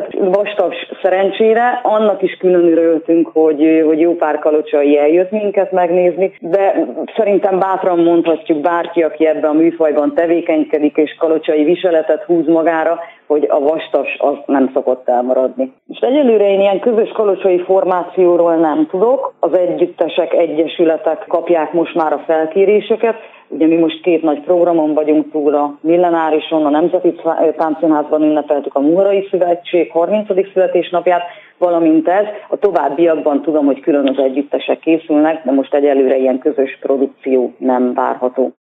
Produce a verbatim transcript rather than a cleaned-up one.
volt Vastas szerencsére, annak is külön örültünk, hogy, hogy jó pár kalocsai eljött minket megnézni, de szerintem bátran mondhatjuk bárki, aki ebben a műfajban tevékenykedik és kalocsai viseletet húz magára, hogy a Vastas az nem szokott elmaradni. Most egyelőre én ilyen közös kalocsai formációról nem tudok, az együttesek, egyesületek kapják most már a felkéréseket. Ugye mi most két nagy programon vagyunk túl, a Millenárison, a Nemzeti Táncszínházban ünnepeltük a Muharai Szövetség harmincadik születésnapját, valamint ez. A továbbiakban tudom, hogy külön az együttesek készülnek, de most egyelőre ilyen közös produkció nem várható.